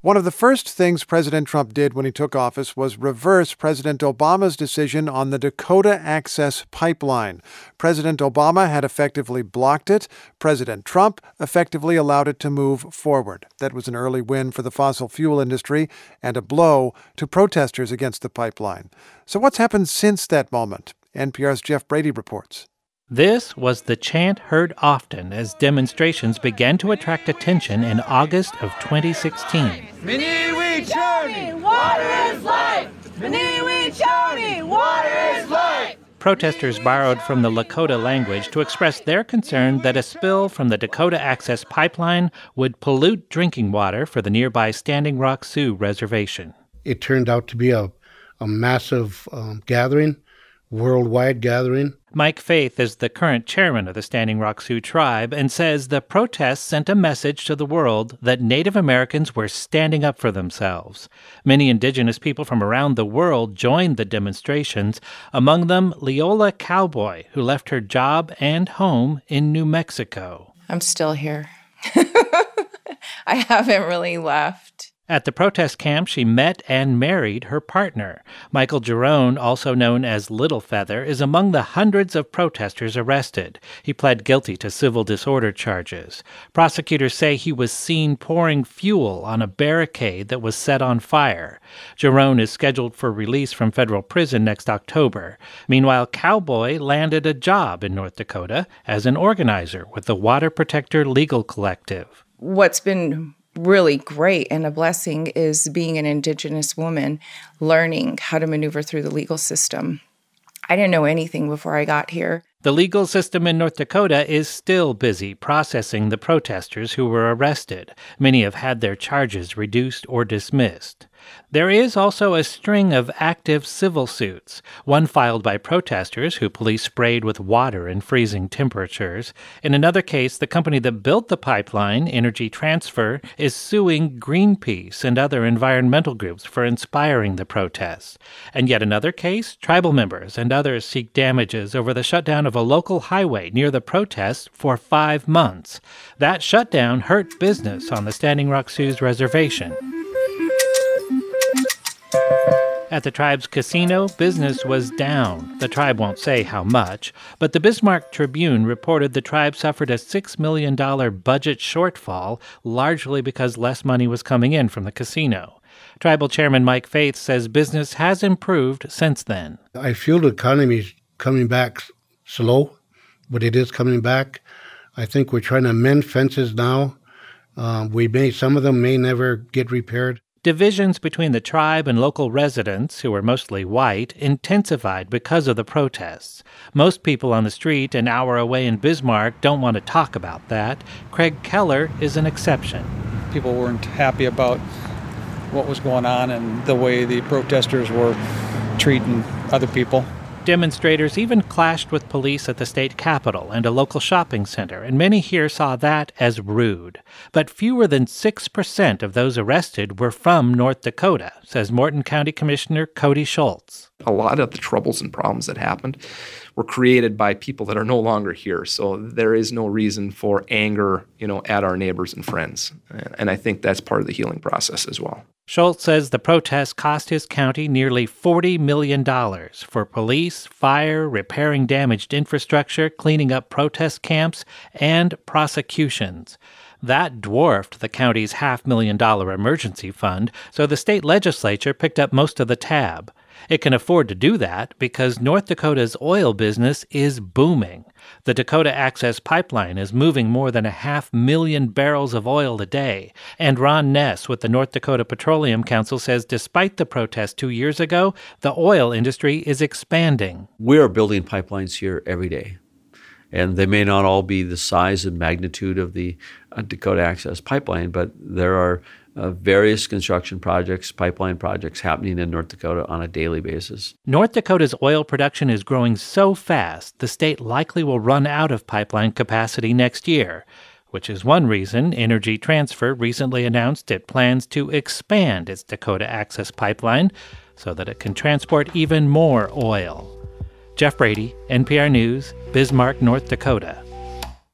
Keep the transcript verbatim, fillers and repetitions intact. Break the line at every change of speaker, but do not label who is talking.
One of the first things President Trump did when he took office was reverse President Obama's decision on the Dakota Access Pipeline. President Obama had effectively blocked it. President Trump effectively allowed it to move forward. That was an early win for the fossil fuel industry and a blow to protesters against the pipeline. So what's happened since that moment? N P R's Jeff Brady reports.
This was the chant heard often as demonstrations began to attract attention in August of twenty sixteen.
Miniwi Choni, water is life! Miniwi Choni, water is life!
Protesters borrowed from the Lakota language to express their concern that a spill from the Dakota Access Pipeline would pollute drinking water for the nearby Standing Rock Sioux Reservation.
It turned out to be a, a massive um, gathering, worldwide gathering.
Mike Faith is the current chairman of the Standing Rock Sioux tribe and says the protests sent a message to the world that Native Americans were standing up for themselves. Many indigenous people from around the world joined the demonstrations, among them Leola Cowboy, who left her job and home in New Mexico.
I'm still here. I haven't really left.
At the protest camp, she met and married her partner. Michael Jerome, also known as Little Feather, is among the hundreds of protesters arrested. He pled guilty to civil disorder charges. Prosecutors say he was seen pouring fuel on a barricade that was set on fire. Jerome is scheduled for release from federal prison next October. Meanwhile, Cowboy landed a job in North Dakota as an organizer with the Water Protector Legal Collective.
What's been really great and a blessing is being an Indigenous woman, learning how to maneuver through the legal system. I didn't know anything before I got here.
The legal system in North Dakota is still busy processing the protesters who were arrested. Many have had their charges reduced or dismissed. There is also a string of active civil suits, one filed by protesters who police sprayed with water in freezing temperatures. In another case, the company that built the pipeline, Energy Transfer, is suing Greenpeace and other environmental groups for inspiring the protests. And yet another case, tribal members and others seek damages over the shutdown of a local highway near the protests for five months. That shutdown hurt business on the Standing Rock Sioux Reservation. At the tribe's casino, business was down. The tribe won't say how much, but the Bismarck Tribune reported the tribe suffered a six million dollars budget shortfall, largely because less money was coming in from the casino. Tribal Chairman Mike Faith says business has improved since then.
I feel the economy is coming back slow, but it is coming back. I think we're trying to mend fences now. Um, we may, some of them may never get repaired.
Divisions between the tribe and local residents, who are mostly white, intensified because of the protests. Most people on the street an hour away in Bismarck don't want to talk about that. Craig Keller is an exception.
People weren't happy about what was going on and the way the protesters were treating other people.
Demonstrators even clashed with police at the state capitol and a local shopping center, and many here saw that as rude. But fewer than six percent of those arrested were from North Dakota, says Morton County Commissioner Cody Schultz.
A lot of the troubles and problems that happened were created by people that are no longer here. So there is no reason for anger, you know, at our neighbors and friends. And I think that's part of the healing process as well.
Schultz says the protests cost his county nearly forty million dollars for police, fire, repairing damaged infrastructure, cleaning up protest camps, and prosecutions. That dwarfed the county's half-million-dollar emergency fund, so the state legislature picked up most of the tab. It can afford to do that because North Dakota's oil business is booming. The Dakota Access Pipeline is moving more than a half million barrels of oil a day. And Ron Ness with the North Dakota Petroleum Council says despite the protest two years ago, the oil industry is expanding.
We are building pipelines here every day. And they may not all be the size and magnitude of the uh, Dakota Access Pipeline, but there are uh, various construction projects, pipeline projects happening in North Dakota on a daily basis.
North Dakota's oil production is growing so fast, the state likely will run out of pipeline capacity next year, which is one reason Energy Transfer recently announced it plans to expand its Dakota Access Pipeline so that it can transport even more oil. Jeff Brady, N P R News, Bismarck, North Dakota.